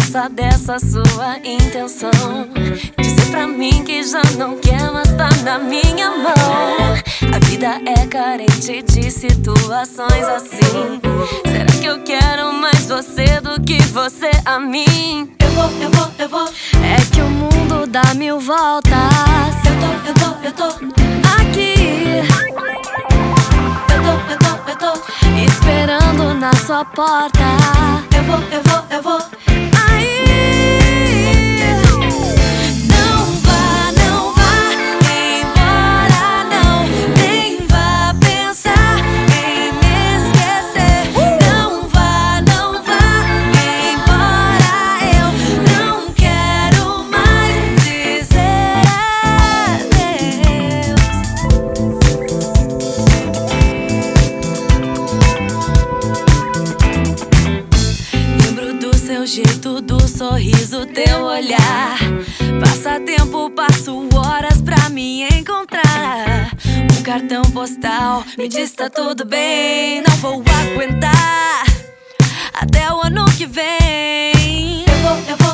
força dessa sua intenção. Dizer pra mim que já não quer, mas tá na minha mão. A vida é carente de situações assim. Será que eu quero mais você do que você a mim? Eu vou. É que o mundo dá mil voltas. Eu tô aqui. Eu tô esperando na sua porta. Eu vou. Aí. Não vá embora, não. Nem vá pensar em me esquecer. Não vá embora. Eu não quero mais dizer adeus. Lembro do seu jeito, do sorriso, teu olhar. Passa tempo, passo horas pra me encontrar. Um cartão postal me diz tá tudo bem. Não vou aguentar até o ano que vem. Eu vou